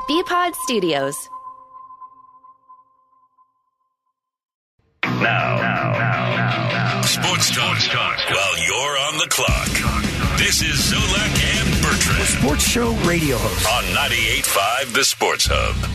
BPod Studios. Now. Sports talk while you're on the clock. This is Zolak and Bertrand. A sports show radio host. On 98.5 The Sports Hub.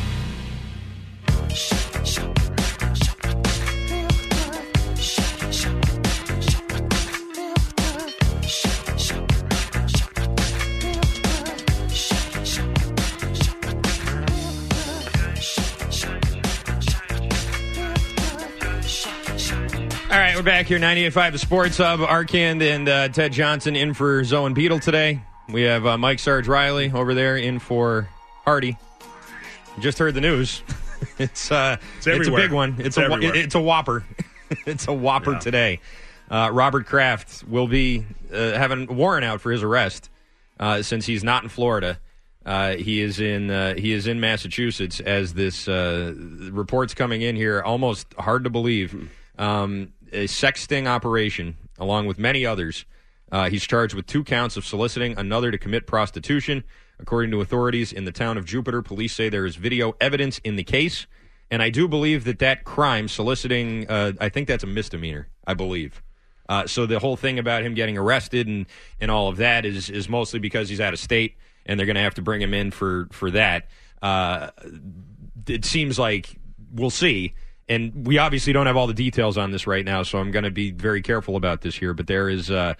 All right, we're back here, 98.5 The Sports Hub. Arcand and Ted Johnson in for Zoe and Beetle today. We have Mike Sarge Riley over there in for Hardy. Just heard the news. It's a big one. It's a whopper. It's a whopper today. Robert Kraft will be having a warrant out for his arrest since he's not in Florida. He is in Massachusetts as this report's coming in here. Almost hard to believe. A sex sting operation, along with many others. He's charged with 2 counts of soliciting another to commit prostitution. According to authorities in the town of Jupiter, police say there is video evidence in the case. And I do believe that crime, soliciting, I think that's a misdemeanor, I believe. So the whole thing about him getting arrested and all of that is mostly because he's out of state, and they're going to have to bring him in for that. It seems like we'll see. And we obviously don't have all the details on this right now, so I'm going to be very careful about this here. But there is a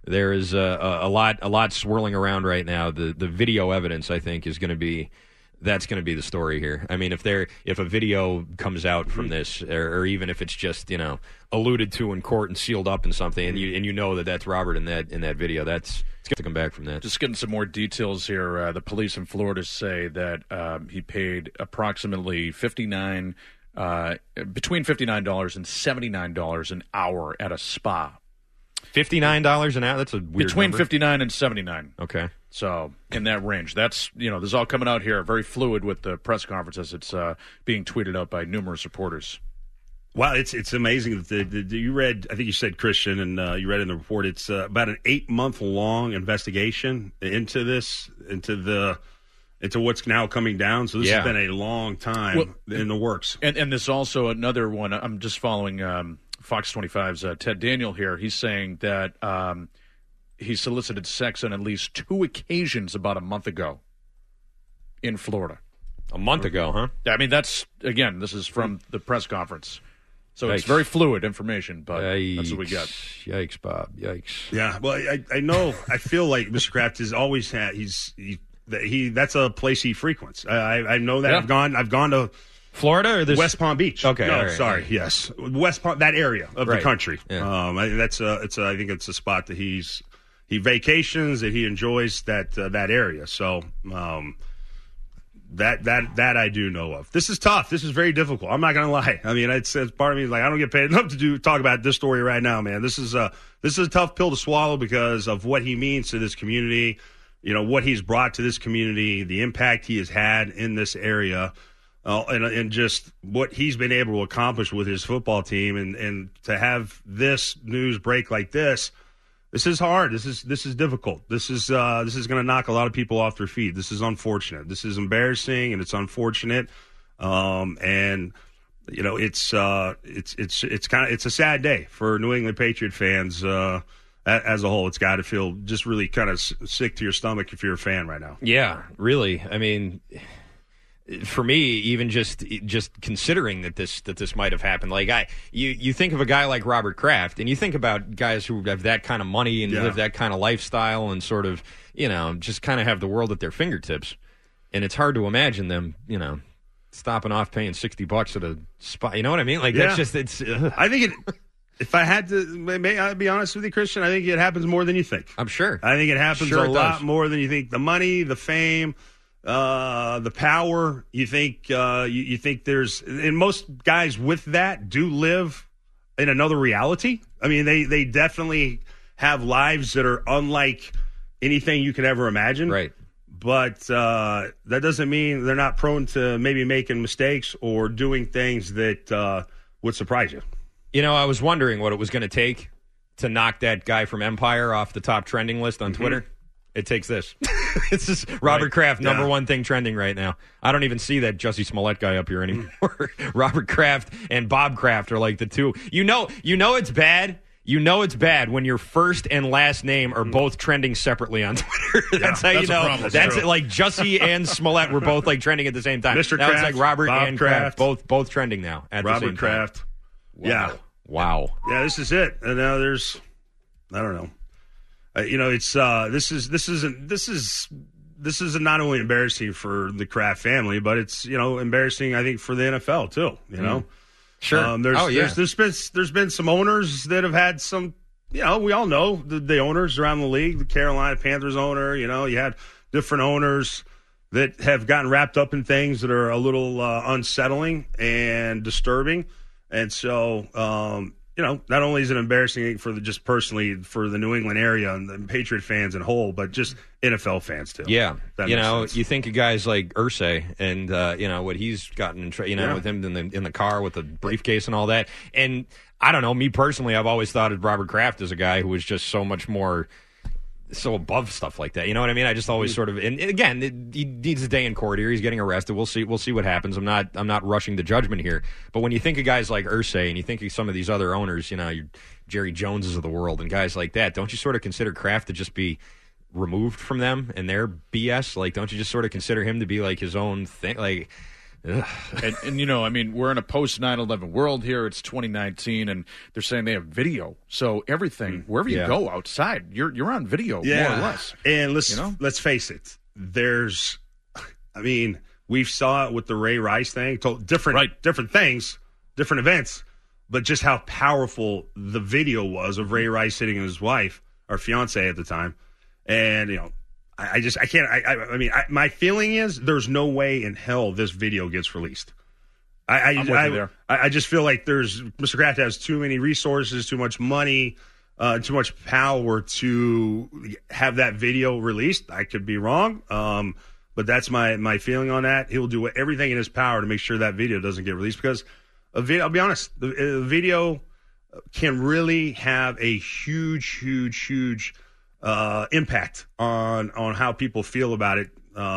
lot swirling around right now. The video evidence, I think, is going to be the story here. I mean, if a video comes out from this, or even if it's just alluded to in court and sealed up in something, and you know that's Robert in that video, it's going to come back from that. Just getting some more details here. The police in Florida say that he paid approximately between $59 and $79 an hour at a spa. $59 an hour? That's a weird Between number. $59 and $79. Okay. So, in that range. That's, this is all coming out here, very fluid with the press conference as it's being tweeted out by numerous reporters. Wow, it's amazing that you read, I think you said, Christian, and you read in the report, it's about an 8-month-long investigation into this, into what's now coming down. So this has been a long time in the works. And there's also another one. I'm just following Fox 25's Ted Daniel here. He's saying that he solicited sex on at least 2 occasions about a month ago in Florida. A month ago, huh? I mean, this is from the press conference. So It's very fluid information, but that's what we got. Yikes, Bob. Yikes. Yeah, well, I know. I feel like Mr. Kraft has always had that's a place he frequents. I know that. Yeah. I've gone to Florida or West Palm Beach. Okay, no, right, sorry. right. Yes, West Palm, that area of the country. Yeah. I think it's a spot that he vacations, that he enjoys that area. So that I do know of. This is tough. This is very difficult. I'm not going to lie. I mean, it's part of me is like, I don't get paid enough to talk about this story right now, man. This is a tough pill to swallow because of what he means to this community. What he's brought to this community, the impact he has had in this area, and just what he's been able to accomplish with his football team. And to have this news break like this is hard. This is difficult. This is going to knock a lot of people off their feet. This is unfortunate. This is embarrassing, and it's unfortunate. It's a sad day for New England Patriot fans. As a whole, it's got to feel just really kind of sick to your stomach if you're a fan right now. Yeah, really. I mean, for me, even just considering that this might have happened, like you think of a guy like Robert Kraft, and you think about guys who have that kind of money and live that kind of lifestyle, and sort of just kind of have the world at their fingertips, and it's hard to imagine them stopping off paying $60 at a spot. You know what I mean? Like that's just it's. I think it. If I had to, may I be honest with you, Christian, I think it happens more than you think. I'm sure. I think it happens a lot more than you think. The money, the fame, the power. You think you think there's, and most guys with that do live in another reality. I mean, they definitely have lives that are unlike anything you could ever imagine. Right. But that doesn't mean they're not prone to maybe making mistakes or doing things that would surprise you. I was wondering what it was going to take to knock that guy from Empire off the top trending list on Twitter. It takes this. It's just Robert Kraft, number one thing trending right now. I don't even see that Jussie Smollett guy up here anymore. Robert Kraft and Bob Kraft are like the two. You know it's bad. You know it's bad when your first and last name are both trending separately on Twitter. That's how you know. That's it. Like Jussie and Smollett were both like trending at the same time. Mr. Now Kraft, it's like Robert Bob and Kraft. both trending now at the same time. Robert Kraft. Wow. Wow. Yeah, this is it. And now there's, I don't know. It's this is not only embarrassing for the Kraft family, but it's embarrassing I think for the NFL too. Sure. There's been some owners that have had some. We all know the owners around the league. The Carolina Panthers owner. You had different owners that have gotten wrapped up in things that are a little unsettling and disturbing, and so. Not only is it embarrassing for just personally for the New England area and the Patriot fans in whole, but just NFL fans too. Yeah, you think of guys like Irsay and what he's gotten in with him in the car with the briefcase and all that. And I don't know, me personally, I've always thought of Robert Kraft as a guy who was just so much more. So above stuff like that, you know what I mean? I just always sort of, and again, he needs a day in court here. He's getting arrested. We'll see what happens. I'm not rushing to judgment here. But when you think of guys like Irsay and you think of some of these other owners, your Jerry Joneses of the world and guys like that, don't you sort of consider Kraft to just be removed from them and their BS? Like, don't you just sort of consider him to be like his own thing? Like. And we're in a post 9/11 world here. It's 2019, and they're saying they have video. So everything, wherever you go outside, you're on video more or less. And let's face it. We saw it with the Ray Rice thing. Different things, different events, but just how powerful the video was of Ray Rice sitting with his wife, or fiance at the time, and I can't. My feeling is there's no way in hell this video gets released. I just feel like Mr. Kraft has too many resources, too much money, too much power to have that video released. I could be wrong, but that's my feeling on that. He'll do everything in his power to make sure that video doesn't get released because I'll be honest, the video can really have a huge impact on how people feel about it.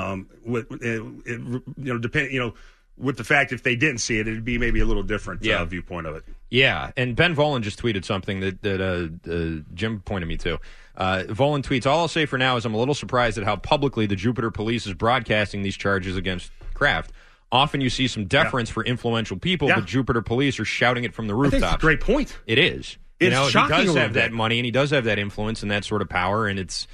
With the fact if they didn't see it, it'd be maybe a little different viewpoint of it. Yeah, and Ben Volen just tweeted something that Jim pointed me to. Volen tweets, all I'll say for now is I'm a little surprised at how publicly the Jupiter Police is broadcasting these charges against Kraft. Often you see some deference for influential people, but Jupiter Police are shouting it from the rooftops. I think that's a great point. It is. He does have that money, and he does have that influence and that sort of power, and it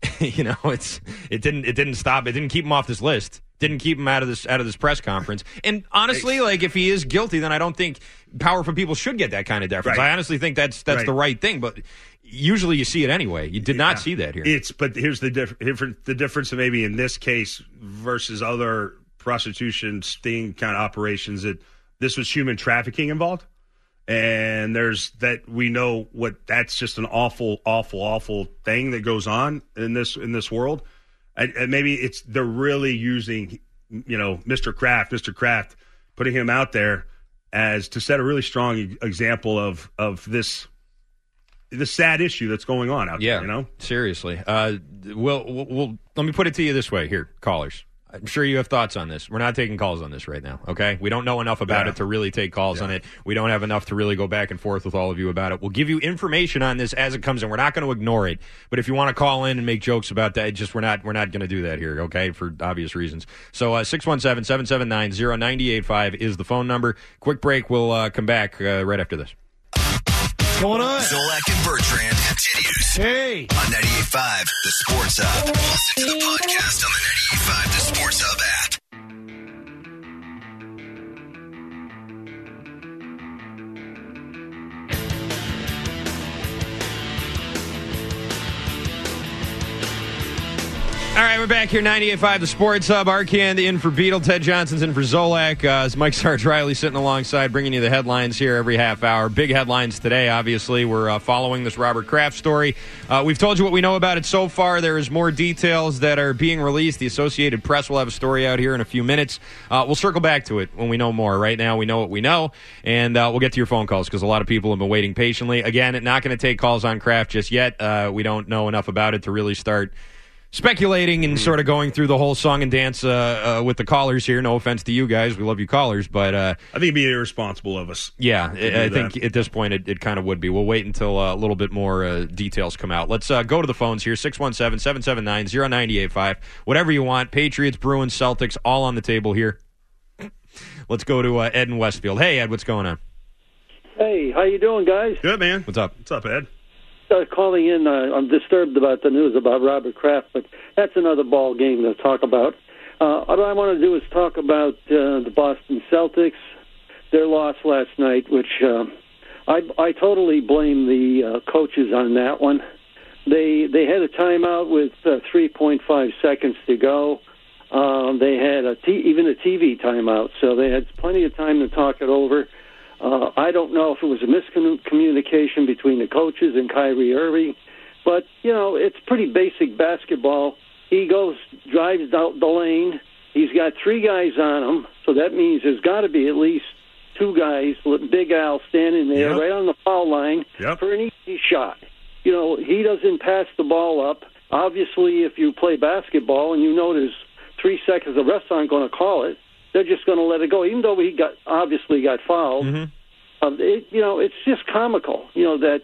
didn't stop. It didn't keep him off this list. Didn't keep him out of this press conference. And honestly, if he is guilty, then I don't think powerful people should get that kind of deference. Right. I honestly think that's the right thing. But usually you see it anyway. You did not see that here. But here's the difference maybe in this case versus other prostitution sting kind of operations. That this was human trafficking involved. And there's that we know that's just an awful thing that goes on in this world. And maybe they're really using, Mr. Kraft, putting him out there as to set a really strong example of this sad issue that's going on out there. Seriously. We'll let me put it to you this way here, callers. I'm sure you have thoughts on this. We're not taking calls on this right now, okay? We don't know enough about it to really take calls on it. We don't have enough to really go back and forth with all of you about it. We'll give you information on this as it comes in. We're not going to ignore it. But if you want to call in and make jokes about that, we're not going to do that here, okay, for obvious reasons. So 617-779-0985 is the phone number. Quick break. We'll come back right after this. What's going on? Zolak and Bertrand continues. Hey. On 98.5, the Sports Hub. Listen to the podcast on the 98.5, the Sports Hub app. All right, we're back here, 98.5, the Sports Hub. Arcand in for Beetle. Ted Johnson's in for Zolak. It's Mike Sarge Riley sitting alongside, bringing you the headlines here every half hour. Big headlines today, obviously. We're following this Robert Kraft story. We've told you what we know about it so far. There is more details that are being released. The Associated Press will have a story out here in a few minutes. We'll circle back to it when we know more. Right now, we know what we know, and we'll get to your phone calls because a lot of people have been waiting patiently. Again, not going to take calls on Kraft just yet. We don't know enough about it to really start speculating and sort of going through the whole song and dance with the callers here. No offense to you guys. We love you callers. But I think it'd be irresponsible of us. Yeah, I think at this point it kind of would be. We'll wait until a little bit more details come out. Let's go to the phones here, 617-779-0985. Whatever you want. Patriots, Bruins, Celtics, all on the table here. Let's go to Ed in Westfield. Hey, Ed, what's going on? Hey, how you doing, guys? Good, man. What's up? What's up, Ed? Calling in, I'm disturbed about the news about Robert Kraft, but that's another ball game to talk about. What I want to do is talk about the Boston Celtics, their loss last night, which I totally blame the coaches on that one. They had a timeout with 3.5 seconds to go. They had even a TV timeout, so they had plenty of time to talk it over. I don't know if it was a miscommunication between the coaches and Kyrie Irving, but, it's pretty basic basketball. He drives out the lane. He's got 3 guys on him, so that means there's got to be at least 2 guys, Big Al, standing there right on the foul line for an easy shot. He doesn't pass the ball up. Obviously, if you play basketball and there's 3 seconds, the refs aren't going to call it. They're just going to let it go, even though he obviously got fouled. Mm-hmm. It's just comical. That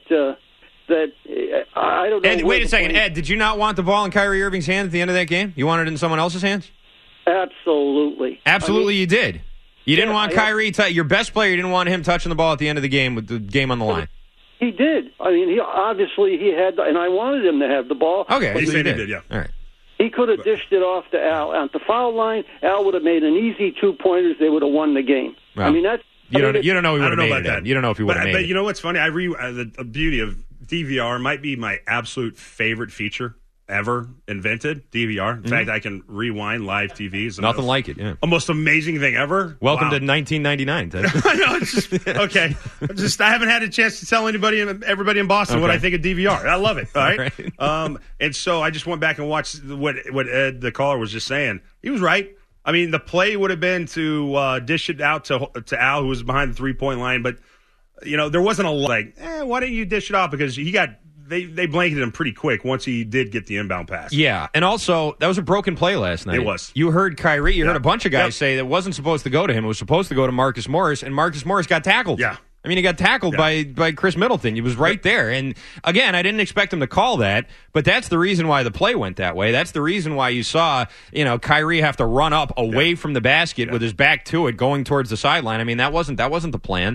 I don't know. Ed, wait a second, Ed. Did you not want the ball in Kyrie Irving's hand at the end of that game? You wanted it in someone else's hands? Absolutely. Absolutely, you did. You didn't want Kyrie. Your best player. You didn't want him touching the ball at the end of the game with the game on the line. He did. He had, and I wanted him to have the ball. Okay, he said he did. Yeah. All right. He could have dished it off to Al. At the foul line, Al would have made an easy 2-pointers. They would have won the game. Well, that's... You don't know he would have made about it. That. You don't know if he would have made it. But you know what's funny? The beauty of DVR might be my absolute favorite feature ever invented, DVR. In fact, I can rewind live TVs. Nothing like it, yeah. Most amazing thing ever. Welcome to 1999, Ted. I know, it's just, okay. I haven't had a chance to tell everybody in Boston what I think of DVR. I love it, all right? And so I just went back and watched what Ed, the caller, was just saying. He was right. I mean, the play would have been to dish it out to Al, who was behind the three-point line, but, there wasn't a why didn't you dish it off? Because he got... They blanketed him pretty quick once he did get the inbound pass. Yeah, and also, that was a broken play last night. It was. You heard Kyrie, heard a bunch of guys say that it wasn't supposed to go to him. It was supposed to go to Marcus Morris, and Marcus Morris got tackled. Yeah. I mean, he got tackled by Chris Middleton. He was right there. And, again, I didn't expect him to call that, but that's the reason why the play went that way. That's the reason why you saw, Kyrie have to run up away from the basket with his back to it, going towards the sideline. I mean, that wasn't the plan.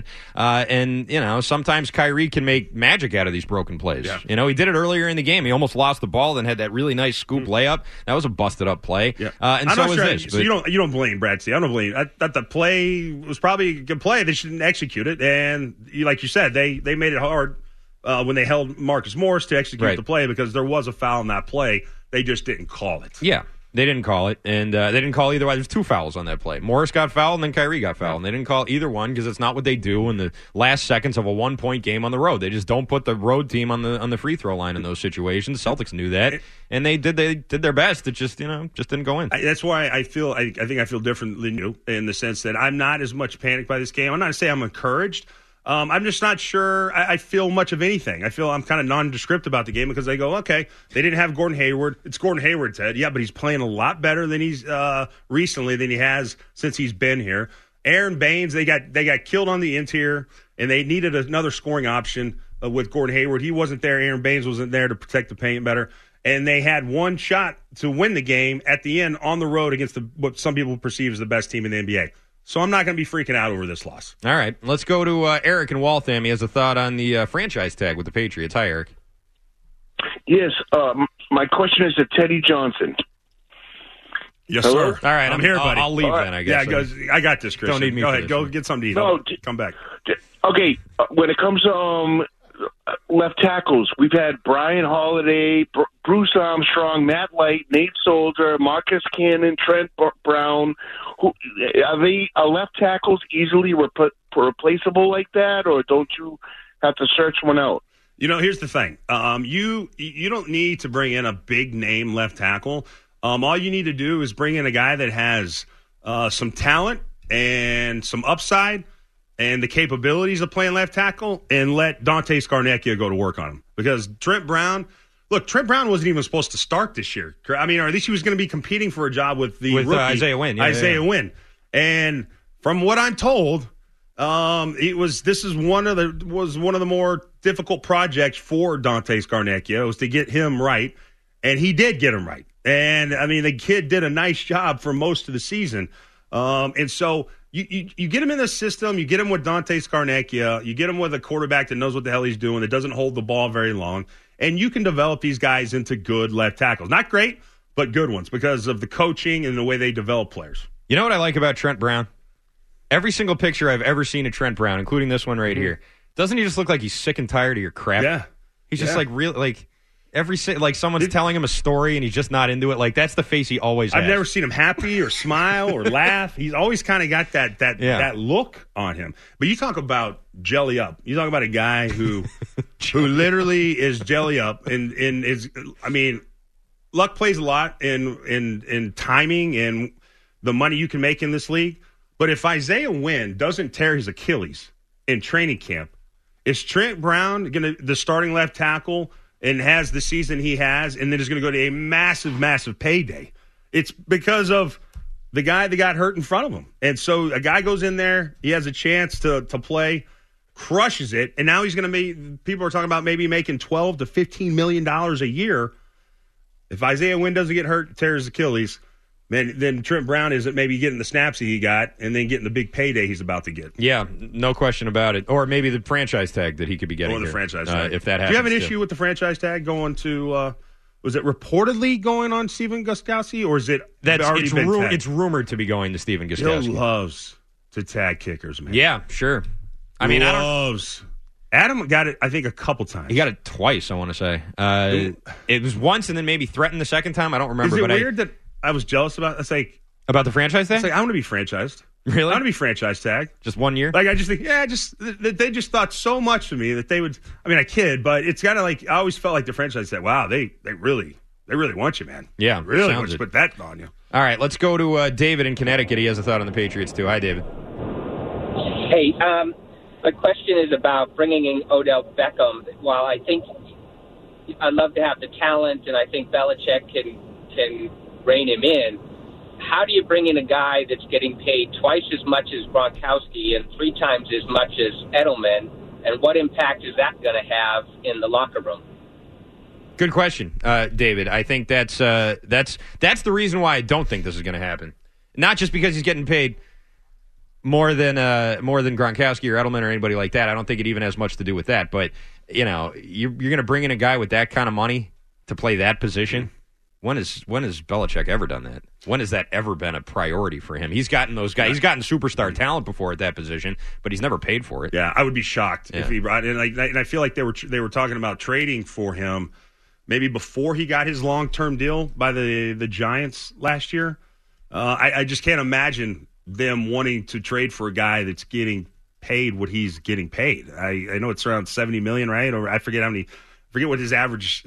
And, sometimes Kyrie can make magic out of these broken plays. Yeah. He did it earlier in the game. He almost lost the ball, then had that really nice scoop layup. That was a busted-up play. Yeah. And so was this. So you don't blame Brad Stevens. I don't blame. I thought the play was probably a good play. They shouldn't execute it, and like you said, they made it hard when they held Marcus Morris to execute the play because there was a foul in that play. They just didn't call it. Yeah, they didn't call it, and they didn't call either. There's 2 fouls on that play. Morris got fouled, and then Kyrie got fouled. And they didn't call either one because it's not what they do in the last seconds of a 1-point game on the road. They just don't put the road team on the free throw line in those situations. The Celtics knew that, and they did their best. It just didn't go in. That's why I think I feel different than you in the sense that I'm not as much panicked by this game. I'm not going to say I'm encouraged. I'm just not sure I feel much of anything. I feel I'm kind of nondescript about the game because they go, okay, they didn't have Gordon Hayward. It's Gordon Hayward, Ted. Yeah, but he's playing a lot better than he's recently than he has since he's been here. Aaron Baines, they got killed on the interior, and they needed another scoring option with Gordon Hayward. He wasn't there. Aaron Baines wasn't there to protect the paint better. And they had one shot to win the game at the end on the road against what some people perceive as the best team in the NBA. So I'm not going to be freaking out over this loss. All right. Let's go to Eric in Waltham. He has a thought on the franchise tag with the Patriots. Hi, Eric. Yes. My question is to Teddy Johnson. Yes, Hello? sir. All right. I'm here, buddy. I'll leave then, I guess. Yeah, I got this, Chris. Don't need me Go for ahead. this Go one. get something to eat. No, Come back. Okay. When it comes to left tackles, we've had Brian Holiday, Bruce Armstrong, Matt Light, Nate Solder, Marcus Cannon, Trent Brown. Are left tackles easily replaceable like that, or don't you have to search one out? Here's the thing. You don't need to bring in a big name left tackle. All you need to do is bring in a guy that has some talent and some upside and the capabilities of playing left tackle, and let Dante Scarnecchia go to work on him. Because Trent Brown, look, Trent Brown wasn't even supposed to start this year. I mean, or at least he was going to be competing for a job with the rookie, Isaiah Wynn. Isaiah Wynn. And from what I'm told, this was one of the more difficult projects for Dante Scarnecchia. It was to get him right, and he did get him right. And I mean, the kid did a nice job for most of the season. And so you get him in the system, you get him with Dante Scarnecchia, you get him with a quarterback that knows what the hell he's doing, that doesn't hold the ball very long, and you can develop these guys into good left tackles. Not great, but good ones because of the coaching and the way they develop players. You know what I like about Trent Brown? Every single picture I've ever seen of Trent Brown, including this one right here, doesn't he just look like he's sick and tired of your crap? Yeah. He's just someone's telling him a story and he's just not into it. Like, that's the face he always has. I've never seen him happy or smile or laugh. He's always kind of got that look on him. But you talk about jelly up. You talk about a guy who literally is jelly up and is, I mean, luck plays a lot in timing and the money you can make in this league. But if Isaiah Wynn doesn't tear his Achilles in training camp, is Trent Brown the starting left tackle and has the season he has, and then is going to go to a massive, massive payday? It's because of the guy that got hurt in front of him. And so a guy goes in there, he has a chance to play, crushes it, and now he's going to be – people are talking about maybe making $12 to $15 million a year. If Isaiah Wynn doesn't get hurt, tears his Achilles – then Trent Brown isn't maybe getting the snaps he got and then getting the big payday he's about to get. Yeah, no question about it. Or maybe the franchise tag that he could be getting. Or the franchise tag. If that happens. Do you have an issue with the franchise tag going to was it reportedly going on Stephen Gostkowski, or is it already been tagged? It's rumored to be going to Stephen Gostkowski. He loves to tag kickers, man. Yeah, sure. Adam got it, I think, a couple times. He got it twice, I want to say. It was once and then maybe threatened the second time. I don't remember. Is it weird that I was jealous about? It's like about the franchise tag. It's like I want to be franchised. Really? I want to be franchise tagged. Just 1 year? Like I just think, they just thought so much of me that they would. I mean, I kid, but it's kind of like I always felt like the franchise said, "Wow, they really want you, man. Yeah, really want to put that on you." All right, let's go to David in Connecticut. He has a thought on the Patriots too. Hi, David. Hey, my question is about bringing in Odell Beckham. While I think I'd love to have the talent, and I think Belichick can rein him in, how do you bring in a guy that's getting paid twice as much as Gronkowski and 3 times as much as Edelman, and what impact is that going to have in the locker room? Good question, David. I think that's the reason why I don't think this is going to happen. Not just because he's getting paid more than Gronkowski or Edelman or anybody like that. I don't think it even has much to do with that. But you're going to bring in a guy with that kind of money to play that position. When has Belichick ever done that? When has that ever been a priority for him? He's gotten those guys. He's gotten superstar talent before at that position, but he's never paid for it. Yeah, I would be shocked if he brought in. And I feel like they were talking about trading for him maybe before he got his long-term deal by the Giants last year. I just can't imagine them wanting to trade for a guy that's getting paid what he's getting paid. I know it's around $70 million, right? Or I forget what his average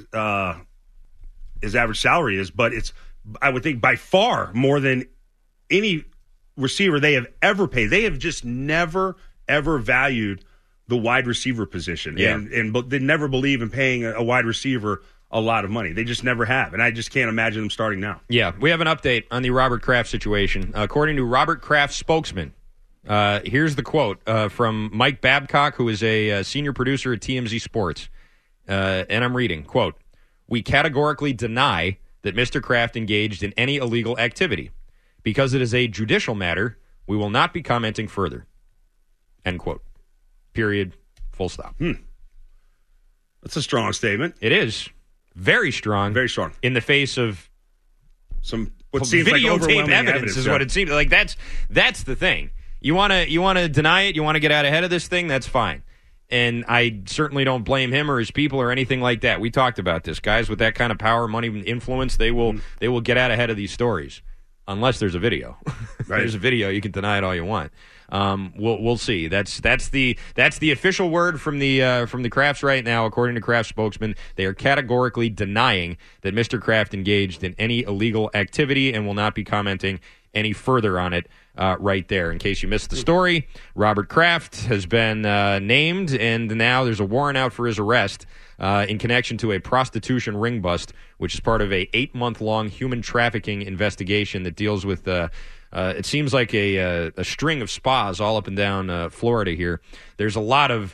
salary is, but it's, I would think, by far more than any receiver they have ever paid. They have just never, ever valued the wide receiver position. Yeah. And they never believe in paying a wide receiver a lot of money. They just never have. And I just can't imagine them starting now. Yeah. We have an update on the Robert Kraft situation. According to Robert Kraft's spokesman, here's the quote from Mike Babcock, who is a senior producer at TMZ Sports. And I'm reading, quote, "We categorically deny that Mr. Kraft engaged in any illegal activity. Because it is a judicial matter, we will not be commenting further." End quote. Period. Full stop. That's a strong statement. It is. Very strong. Very strong. In the face of some what seems like videotape overwhelming evidence is what it seems like. That's the thing. You want to deny it, you want to get out ahead of this thing, that's fine. And I certainly don't blame him or his people or anything like that. We talked about this. Guys with that kind of power, money, and influence, they will get out ahead of these stories. Unless there's a video. If there's a video, you can deny it all you want. We'll see. That's the official word from the Krafts right now. According to Kraft spokesman, they are categorically denying that Mr. Kraft engaged in any illegal activity and will not be commenting any further on it right there. In case you missed the story, Robert Kraft has been named, and now there's a warrant out for his arrest in connection to a prostitution ring bust, which is part of a 8-month-long human trafficking investigation that deals with it seems like a string of spas all up and down Florida here. There is a lot of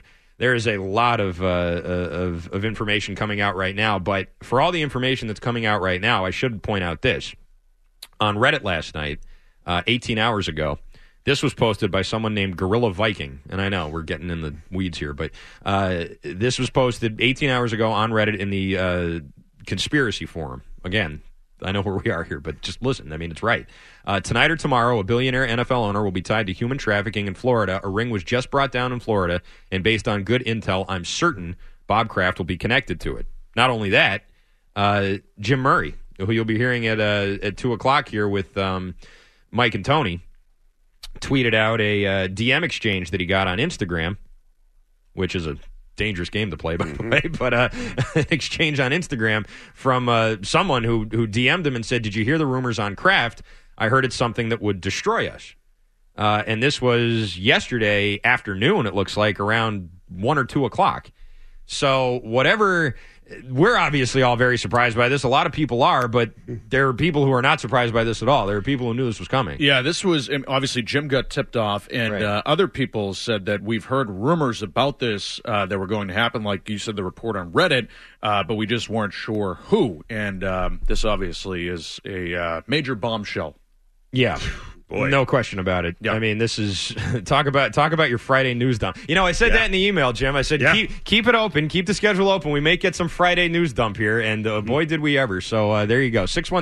information coming out right now, but for all the information that's coming out right now, I should point out this. On Reddit last night, 18 hours ago, this was posted by someone named Gorilla Viking, and I know we're getting in the weeds here, but this was posted 18 hours ago on Reddit in the conspiracy forum. Again, I know where we are here, but just listen. I mean, it's right. Tonight or tomorrow, a billionaire NFL owner will be tied to human trafficking in Florida. A ring was just brought down in Florida, and based on good intel, I'm certain Bob Kraft will be connected to it. Not only that, Jim Murray, who you'll be hearing at 2 o'clock here with Mike and Tony, tweeted out a DM exchange that he got on Instagram, which is a dangerous game to play, by the way, but an exchange on Instagram from someone who DM'd him and said, "Did you hear the rumors on Kraft? I heard it's something that would destroy us." And this was yesterday afternoon, it looks like, around 1 or 2 o'clock. So whatever, we're obviously all very surprised by this. A lot of people are, but there are people who are not surprised by this at all. There are people who knew this was coming. Yeah, this was, obviously, Jim got tipped off, and Right. Other people said that we've heard rumors about this that were going to happen, like you said, the report on Reddit, but we just weren't sure who. And this obviously is a major bombshell. Yeah. Boy. No question about it. Yeah. I mean, this is talk about your Friday news dump. You know, I said that in the email, Jim. I said keep it open, keep the schedule open. We may get some Friday news dump here, and boy, did we ever. So there you go.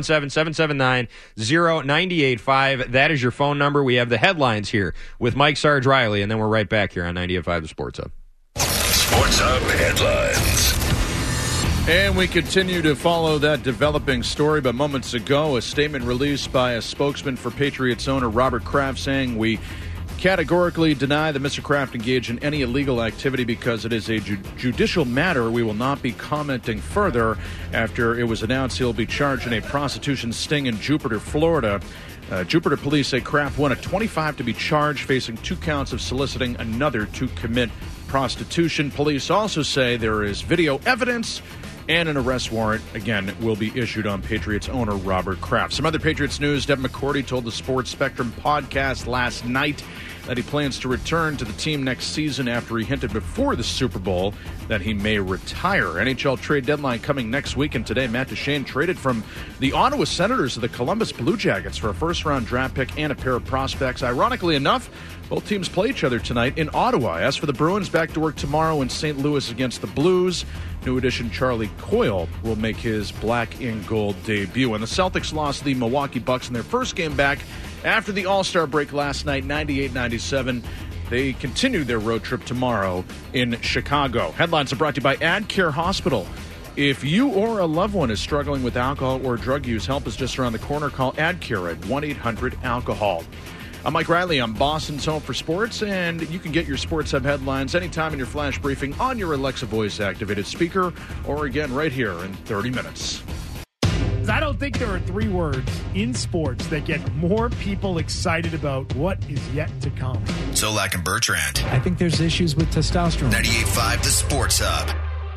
617-779-0985. That is your phone number. We have the headlines here with Mike Sarge Riley, and then we're right back here on 98.5 The Sports Hub. Sports Hub headlines. And we continue to follow that developing story, but moments ago, a statement released by a spokesman for Patriots owner Robert Kraft saying, "We categorically deny that Mr. Kraft engaged in any illegal activity because it is a judicial matter. We will not be commenting further." After it was announced he'll be charged in a prostitution sting in Jupiter, Florida. Jupiter police say Kraft wanted 25 to be charged, facing 2 counts of soliciting another to commit prostitution. Police also say there is video evidence and an arrest warrant, again, will be issued on Patriots owner Robert Kraft. Some other Patriots news. Devin McCourty told the Sports Spectrum podcast last night that he plans to return to the team next season after he hinted before the Super Bowl that he may retire. NHL trade deadline coming next week, and today Matt Duchene traded from the Ottawa Senators to the Columbus Blue Jackets for a first-round draft pick and a pair of prospects. Ironically enough, both teams play each other tonight in Ottawa. As for the Bruins, back to work tomorrow in St. Louis against the Blues. New addition Charlie Coyle will make his black and gold debut. And the Celtics lost the Milwaukee Bucks in their first game back after the All-Star break last night, 98-97. They continue their road trip tomorrow in Chicago. Headlines are brought to you by AdCare Hospital. If you or a loved one is struggling with alcohol or drug use, help is just around the corner. Call AdCare at 1-800-ALCOHOL. I'm Mike Riley. I'm Boston's Home for Sports, and you can get your Sports Hub headlines anytime in your flash briefing on your Alexa voice-activated speaker, or again right here in 30 minutes. I don't think there are 3 words in sports that get more people excited about what is yet to come. Zolak and Bertrand. I think there's issues with testosterone. 98.5 The Sports Hub.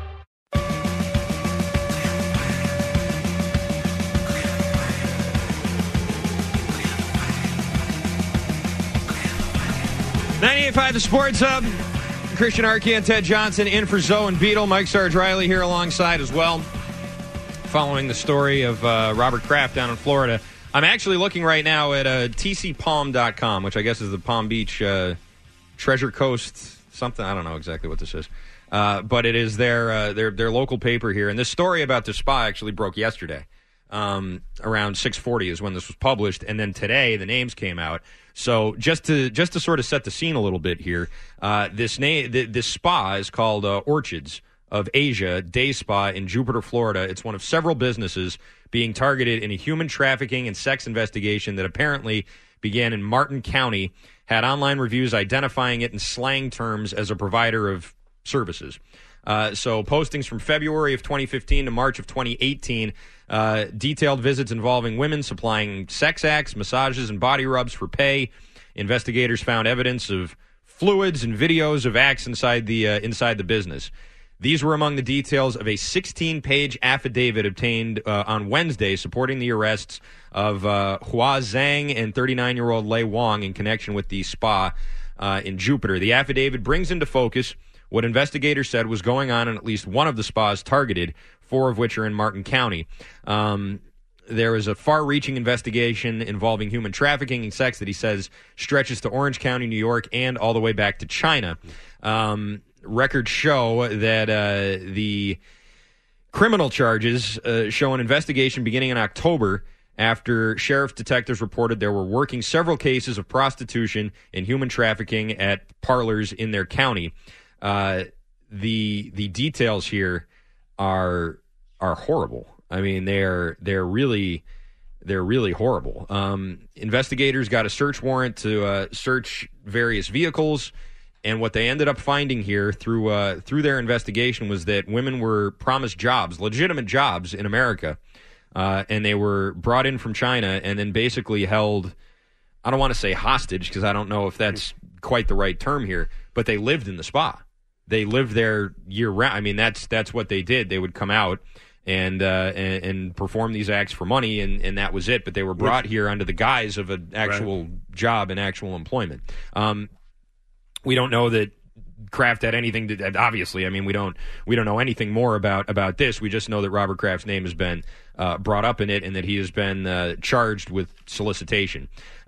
.5 The Sports Hub. Christian Arcand, Ted Johnson in for Zoe and Beetle. Mike Sarge Riley here alongside as well. Following the story of Robert Kraft down in Florida. I'm actually looking right now at tcpalm.com, which I guess is the Palm Beach Treasure Coast something. I don't know exactly what this is. But it is their local paper here. And this story about the spa actually broke yesterday. Around 6:40 is when this was published, and then today the names came out. So just to sort of set the scene a little bit here, this spa is called Orchids of Asia Day Spa in Jupiter, Florida. It's one of several businesses being targeted in a human trafficking and sex investigation that apparently began in Martin County, had online reviews identifying it in slang terms as a provider of services. So postings from February of 2015 to March of 2018, detailed visits involving women supplying sex acts, massages, and body rubs for pay. Investigators found evidence of fluids and videos of acts inside the business. These were among the details of a 16-page affidavit obtained on Wednesday supporting the arrests of Hua Zhang and 39-year-old Lei Wang in connection with the spa in Jupiter. The affidavit brings into focus what investigators said was going on in at least one of the spas targeted, 4 of which are in Martin County. There is a far-reaching investigation involving human trafficking and sex that he says stretches to Orange County, New York, and all the way back to China. Records show that the criminal charges show an investigation beginning in October after sheriff detectives reported there were working several cases of prostitution and human trafficking at parlors in their county. The details here are horrible. I mean, they're really horrible. Investigators got a search warrant to search various vehicles, and what they ended up finding here through their investigation was that women were promised jobs, legitimate jobs in America, and they were brought in from China and then basically held. I don't want to say hostage because I don't know if that's quite the right term here, but they lived in the spa. They lived there year round. I mean, that's what they did. They would come out and perform these acts for money, and that was it. But they were brought here under the guise of an actual job and actual employment. We don't know that Kraft had anything to. Obviously, I mean, we don't know anything more about this. We just know that Robert Kraft's name has been brought up in it, and that he has been charged with solicitation.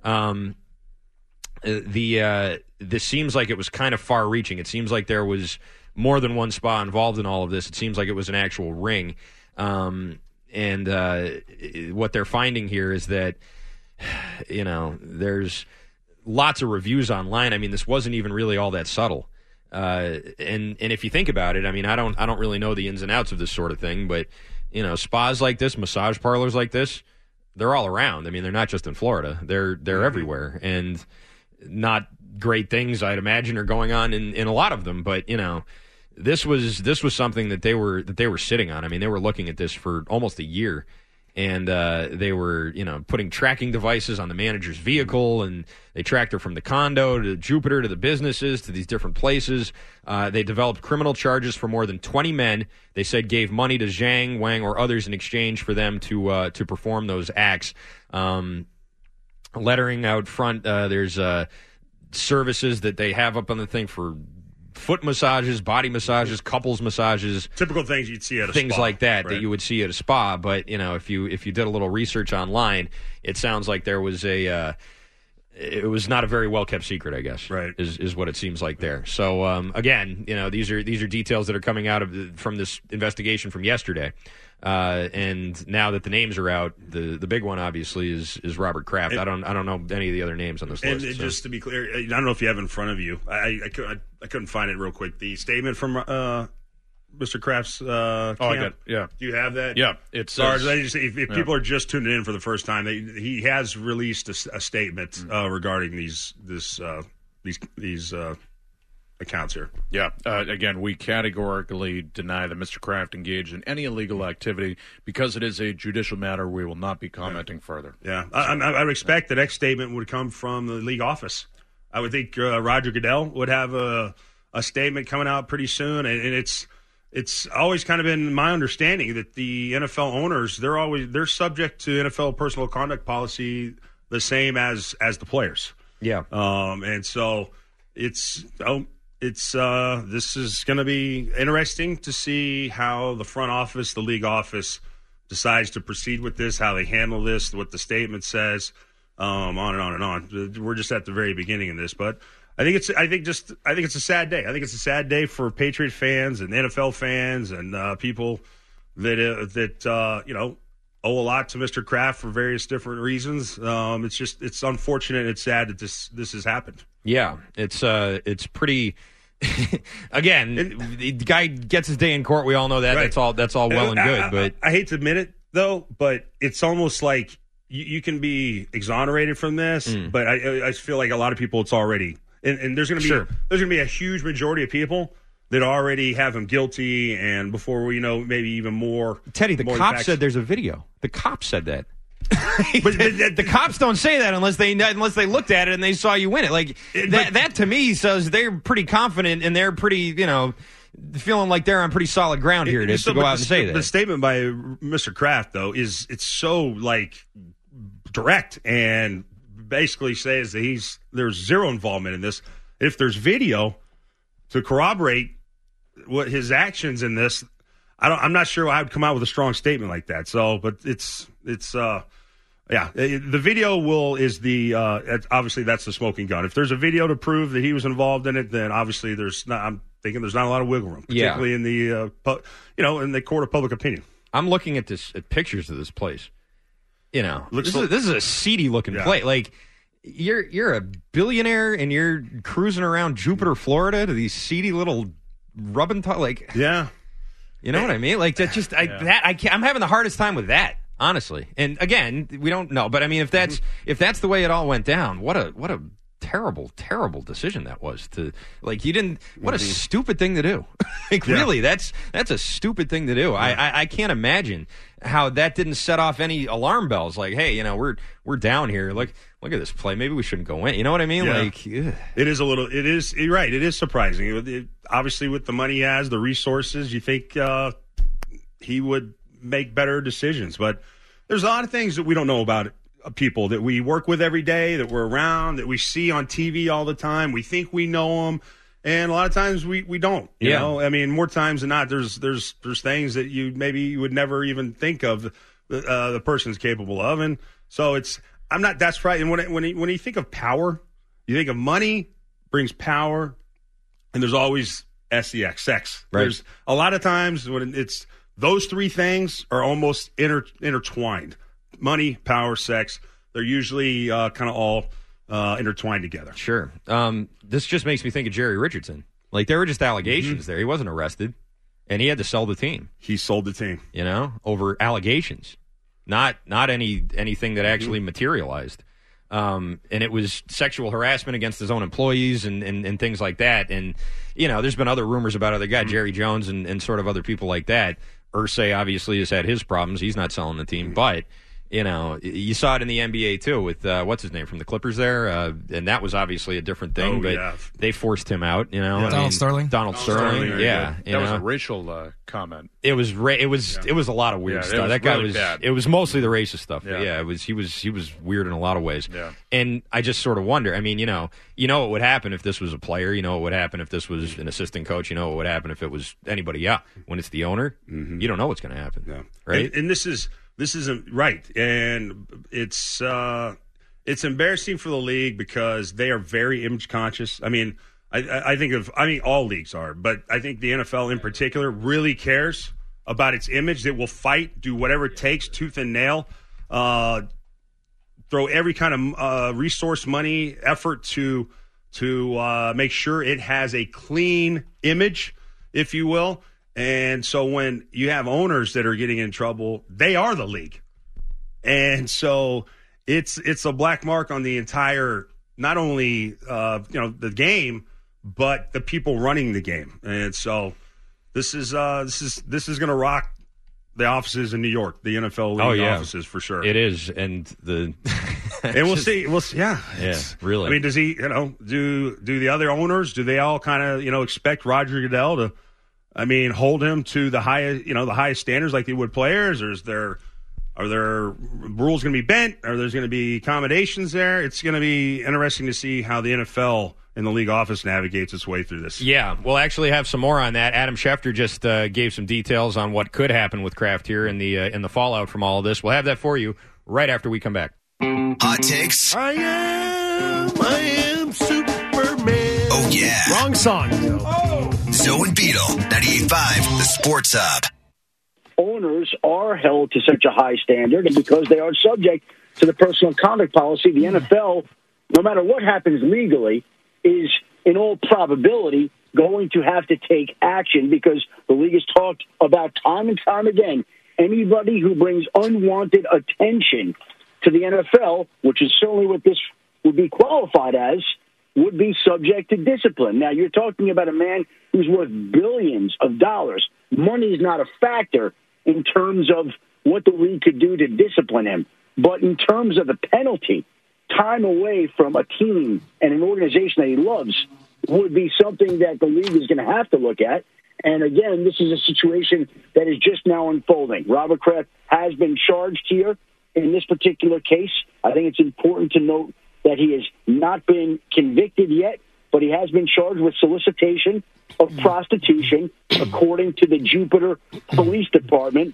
This seems like it was kind of far-reaching. It seems like there was more than one spa involved in all of this. It seems like it was an actual ring. And what they're finding here is that, there's lots of reviews online. I mean, this wasn't even really all that subtle. And if you think about it, I mean, I don't really know the ins and outs of this sort of thing, but, spas like this, massage parlors like this, they're all around. I mean, they're not just in Florida. They're everywhere. And not great things, I'd imagine, are going on in a lot of them. But, this was something that they were sitting on. I mean, they were looking at this for almost a year, and they were putting tracking devices on the manager's vehicle, and they tracked her from the condo to Jupiter to the businesses to these different places. They developed criminal charges for more than 20 men. They said gave money to Zhang, Wang, or others in exchange for them to perform those acts. Lettering out front, there's services that they have up on the thing for foot massages, body massages, couples massages, typical things you'd see at a things spa, like that right? That you would see at a spa. But if you did a little research online, it sounds like there was it was not a very well kept secret, I guess. Right, is what it seems like there. So again, these are details that are coming out from this investigation from yesterday. And now that the names are out, the big one obviously is Robert Kraft. I don't know any of the other names on this list. And just to be clear, I don't know if you have it in front of you. I couldn't find it real quick. The statement from Mr. Kraft's camp. I got it. Yeah. Do you have that? Yeah. It's if people are just tuning in for the first time, he has released a statement regarding these accounts here. Yeah. Again, we categorically deny that Mr. Kraft engaged in any illegal activity. Because it is a judicial matter, we will not be commenting further. Yeah. I would expect the next statement would come from the league office. I would think Roger Goodell would have a statement coming out pretty soon, and it's always kind of been my understanding that the NFL owners, they're subject to NFL personal conduct policy the same as the players. Yeah. And so this is going to be interesting to see how the front office, the league office, decides to proceed with this, how they handle this, what the statement says, on and on and on. We're just at the very beginning of this, but I think it's a sad day. I think it's a sad day for Patriot fans and NFL fans and people that owe a lot to Mr. Kraft for various different reasons. It's unfortunate. It's sad that this has happened. Yeah, it's pretty. Again, the guy gets his day in court. We all know that. Right. That's all well and good. But I hate to admit it, though, but it's almost like you can be exonerated from this. But I feel like a lot of people, it's already, and there's going to be a huge majority of people that already have him guilty, and before we know, maybe even more. Teddy, the cop said there's a video. The cop said that. But the cops don't say that unless they looked at it and they saw you win it. Like that to me says they're pretty confident and they're pretty, feeling like they're on pretty solid ground here to go out and say that. The statement by Mr. Kraft, though, it's so like direct and basically says that there's zero involvement in this. If there's video to corroborate what his actions in this, I'm not sure I would come out with a strong statement like that. So, but it's the video is obviously that's the smoking gun. If there's a video to prove that he was involved in it, then obviously I'm thinking there's not a lot of wiggle room, particularly in the in the court of public opinion. I'm looking at pictures of this place. This is a seedy looking place. Like you're a billionaire and you're cruising around Jupiter, Florida, to these seedy little rubbing yeah. You know what I mean? Like that. I'm having the hardest time with that, honestly. And again, we don't know, but I mean, if that's the way it all went down, what a terrible, terrible decision that was. What a stupid thing to do. Really, that's a stupid thing to do. Yeah. I can't imagine how that didn't set off any alarm bells. Like, hey, we're down here. Look at this play. Maybe we shouldn't go in. You know what I mean? Yeah. Like, ugh. You're right. It is surprising. Obviously, with the money he has, the resources, you think he would make better decisions. But there's a lot of things that we don't know about people that we work with every day, that we're around, that we see on TV all the time. We think we know them, and a lot of times we don't. You know, I mean, more times than not, there's things that you would never even think of the person's capable of, and so I'm not that surprised. And when you think of power, you think of money brings power, and there's always sex. Right. There's a lot of times when it's those three things are almost intertwined. Money, power, sex, they're usually kind of all intertwined together. Sure. This just makes me think of Jerry Richardson. Like, there were just allegations there. He wasn't arrested, and he had to sell the team. He sold the team. Over allegations, not anything that actually materialized. And it was sexual harassment against his own employees and things like that. And, there's been other rumors about other guys, Jerry Jones and sort of other people like that. Irsay obviously has had his problems. He's not selling the team, but you saw it in the NBA too with what's his name from the Clippers there, and that was obviously a different thing. They forced him out. Donald Sterling. Donald Sterling. Yeah, that was a racial comment. It was a lot of weird stuff. That guy really was bad. It was mostly the racist stuff. Yeah. He was weird in a lot of ways. Yeah. And I just sort of wonder. I mean, what would happen if this was a player? You know what would happen if this was an assistant coach? You know what would happen if it was anybody? Yeah, when it's the owner, you don't know what's going to happen. Yeah. Right. And this isn't right, and it's embarrassing for the league because they are very image conscious. I mean, I think all leagues are, but I think the NFL in particular really cares about its image. That will fight, do whatever it takes, tooth and nail, throw every kind of resource, money, effort to make sure it has a clean image, if you will. And so when you have owners that are getting in trouble, they are the league. And so it's a black mark on the entire, not only the game, but the people running the game. And so this is going to rock the offices in New York, the NFL league offices for sure. It is, and and we'll see. Yeah, really. I mean, does he? Do the other owners? Do they all kind of expect Roger Goodell to? I mean, hold him to the highest standards like they would players, or are there rules going to be bent? Are there going to be accommodations there? It's going to be interesting to see how the NFL and the league office navigates its way through this. Yeah, we'll actually have some more on that. Adam Schefter just gave some details on what could happen with Kraft here in the fallout from all of this. We'll have that for you right after we come back. Hot takes. I am Superman. Oh, yeah. Wrong song, though. Zoe and Beetle, 98.5, the Sports Hub. Owners are held to such a high standard, and because they are subject to the personal conduct policy, the NFL, no matter what happens legally, is in all probability going to have to take action because the league has talked about time and time again, anybody who brings unwanted attention to the NFL, which is certainly what this would be qualified as, would be subject to discipline. Now, you're talking about a man who's worth billions of dollars. Money is not a factor in terms of what the league could do to discipline him. But in terms of the penalty, time away from a team and an organization that he loves would be something that the league is going to have to look at. And again, this is a situation that is just now unfolding. Robert Kraft has been charged here in this particular case. I think it's important to note that he has not been convicted yet, but he has been charged with solicitation of prostitution, according to the Jupiter Police Department.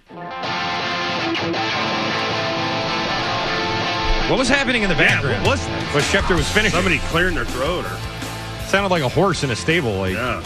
What was happening in the background? What was that? Was Schefter was finishing? Somebody clearing their throat, or sounded like a horse in a stable. Like, yeah.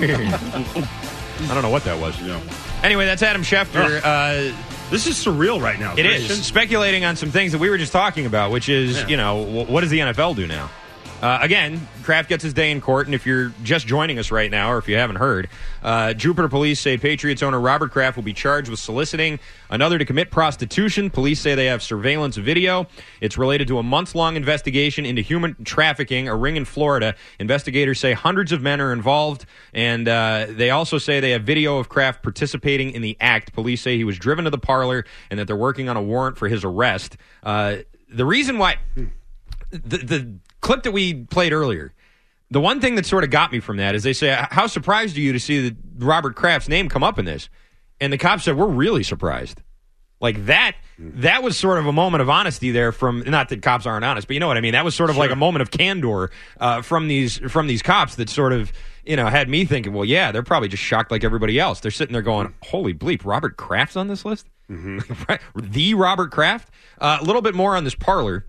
I don't know what that was. Yeah. Anyway, that's Adam Schefter. This is surreal right now. It Christian. is. Speculating on some things that we were just talking about, which is, what does the NFL do now? Again, Kraft gets his day in court, and if you're just joining us right now, or if you haven't heard, Jupiter police say Patriots owner Robert Kraft will be charged with soliciting another to commit prostitution. Police say they have surveillance video. It's related to a month-long investigation into human trafficking, a ring in Florida. Investigators say hundreds of men are involved, and they also say they have video of Kraft participating in the act. Police say he was driven to the parlor and that they're working on a warrant for his arrest. The reason why... The clip that we played earlier, the one thing that sort of got me from that is they say, how surprised are you to see Robert Kraft's name come up in this? And the cops said, we're really surprised. Like that was sort of a moment of honesty there from, not that cops aren't honest, but you know what I mean? That was sort of like a moment of candor from these cops that sort of, had me thinking, well, yeah, they're probably just shocked like everybody else. They're sitting there going, holy bleep, Robert Kraft's on this list? Mm-hmm. The Robert Kraft? A little bit more on this parlor.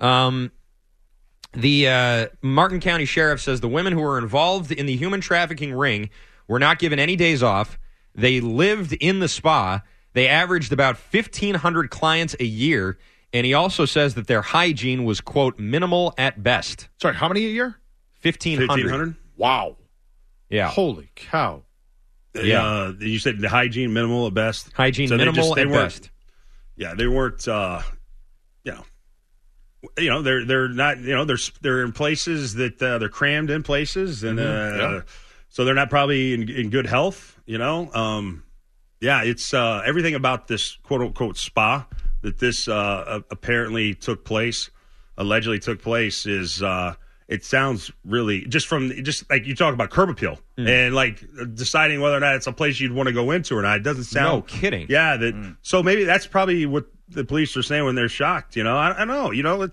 The Martin County Sheriff says the women who were involved in the human trafficking ring were not given any days off. They lived in the spa. They averaged about 1,500 clients a year. And he also says that their hygiene was, quote, minimal at best. Sorry, how many a year? 1,500. Wow. Yeah. Holy cow. Yeah. You said the hygiene minimal at best? Hygiene minimal at best. Yeah, they weren't, they're not, they're in places that they're crammed in places, and so they're not probably in good health. It's everything about this quote unquote spa that this apparently allegedly took place is it sounds really just like you talk about curb appeal and like deciding whether or not it's a place you'd want to go into or not. It doesn't sound. No kidding. Yeah. So maybe that's probably what the police are saying when they're shocked. I don't know.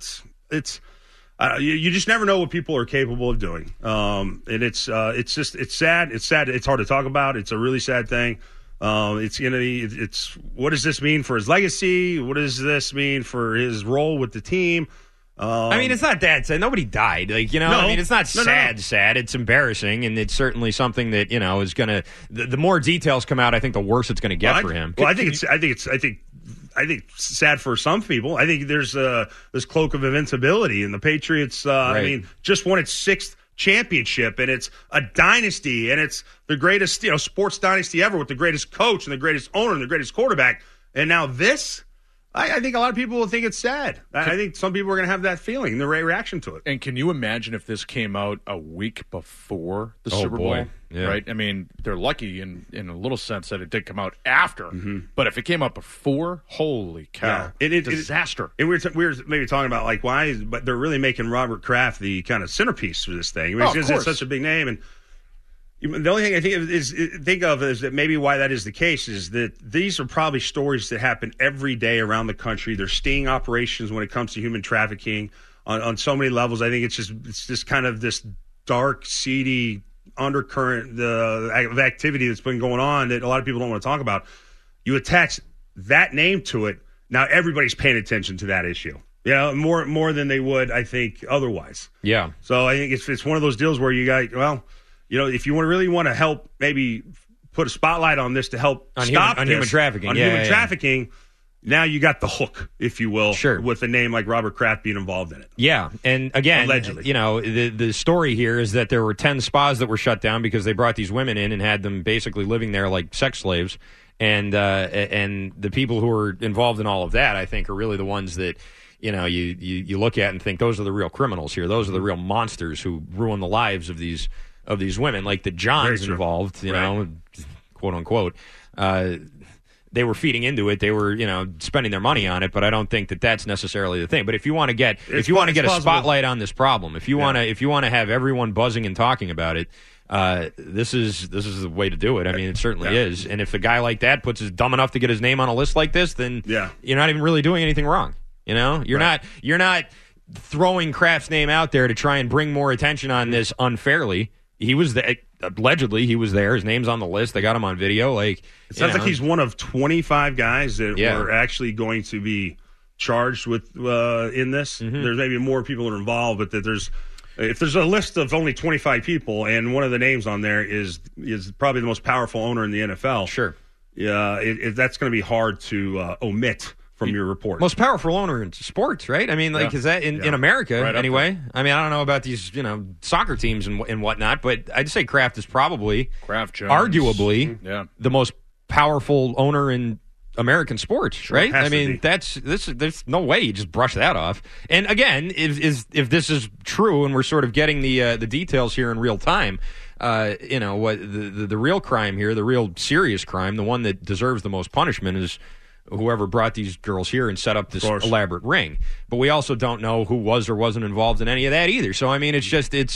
You just never know what people are capable of doing. And it's sad. It's sad. It's hard to talk about. It's a really sad thing. It's what does this mean for his legacy? What does this mean for his role with the team? It's not that sad. Nobody died. It's not sad. It's embarrassing, and it's certainly something that, is going to, the more details come out, I think the worse it's going to get for him. Well, I think it's sad for some people. I think there's this cloak of invincibility, and the Patriots, right. Just won its 6th championship, and it's a dynasty, and it's the greatest, sports dynasty ever with the greatest coach and the greatest owner and the greatest quarterback. And now this, I think a lot of people will think it's sad. I think some people are going to have that feeling, the reaction to it. And can you imagine if this came out a week before the Super Bowl? Yeah. Right? I mean, they're lucky in a little sense that it did come out after. Mm-hmm. But if it came out before, holy cow. Yeah. Disaster. And we were maybe talking about, like, why, but they're really making Robert Kraft the kind of centerpiece for this thing. Because it's such a big name. And the only thing I think of is that maybe why that is the case is that these are probably stories that happen every day around the country. They're sting operations when it comes to human trafficking on so many levels. I think it's just kind of this dark, seedy undercurrent of activity that's been going on that a lot of people don't want to talk about. You attach that name to it, now everybody's paying attention to that issue. More than they would, I think, otherwise. Yeah. So I think it's one of those deals where you got, if you really want to help, maybe put a spotlight on this to help stop human trafficking. Human trafficking. Now you got the hook, if you will, sure, with a name like Robert Kraft being involved in it. Yeah, and again, allegedly, the story here is that there were 10 spas that were shut down because they brought these women in and had them basically living there like sex slaves, and the people who are involved in all of that, I think, are really the ones that you look at and think those are the real criminals here. Those are the real monsters who ruin the lives of these women, like the Johns involved, you know, quote unquote. They were feeding into it. They were, spending their money on it. But I don't think that that's necessarily the thing. But if you want to get a spotlight on this problem, if you want to have everyone buzzing and talking about it, this is the way to do it. I mean, it certainly is. And if a guy like that is dumb enough to get his name on a list like this, then you're not even really doing anything wrong. You're not throwing Kraft's name out there to try and bring more attention on this unfairly. He was allegedly he was there. His name's on the list. They got him on video. Like, it sounds like he's one of 25 guys that were actually going to be charged with in this. Mm-hmm. There's maybe more people that are involved, but if there's a list of only 25 people and one of the names on there is probably the most powerful owner in the NFL. Sure. Yeah, that's going to be hard to omit from your report. Most powerful owner in sports, right? I mean, is that in America anyway? I mean, I don't know about these, soccer teams and whatnot, but I'd say Kraft is probably arguably the most powerful owner in American sports, right? I mean, there's no way you just brush that off. And again, if this is true and we're sort of getting the details here in real time, what the real crime here, the real serious crime, the one that deserves the most punishment is whoever brought these girls here and set up this elaborate ring. But we also don't know who was or wasn't involved in any of that either. So I mean, it's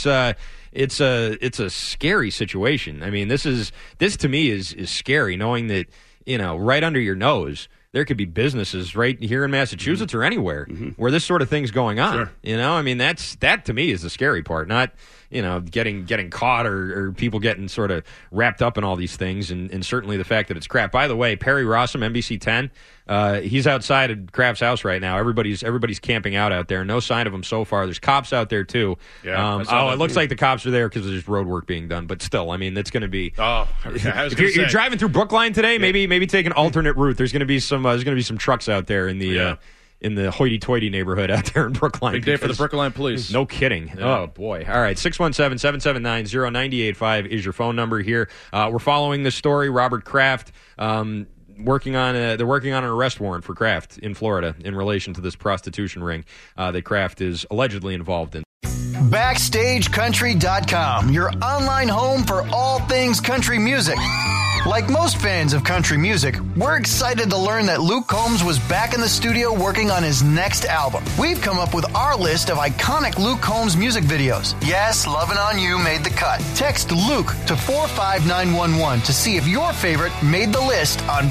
a scary situation. I mean, this to me is scary, knowing that right under your nose there could be businesses right here in Massachusetts or anywhere where this sort of thing's going on. Sure. I mean, that to me is the scary part, not getting caught or people getting sort of wrapped up in all these things, and certainly the fact that it's Kraft. By the way, Perry Rossum, NBC 10, he's outside of Kraft's house right now. Everybody's camping out there. No sign of him so far. There's cops out there too. Yeah, it looks like the cops are there because there's road work being done. But still, I mean, that's going to be. Oh, okay. If you're driving through Brookline today, maybe take an alternate route. There's going to be some trucks out there in the. In the hoity-toity neighborhood out there in Brookline. Big day for the Brookline police. No kidding. Yeah. Oh, boy. All right, 617-779-0985 is your phone number here. We're following this story. Robert Kraft they're working on an arrest warrant for Kraft in Florida in relation to this prostitution ring that Kraft is allegedly involved in. BackstageCountry.com, your online home for all things country music. Like most fans of country music, we're excited to learn that Luke Combs was back in the studio working on his next album. We've come up with our list of iconic Luke Combs music videos. Yes, Lovin' On You made the cut. Text Luke to 45911 to see if your favorite made the list on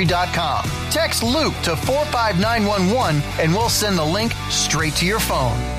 BackstageCountry.com. Text Luke to 45911 and we'll send the link straight to your phone.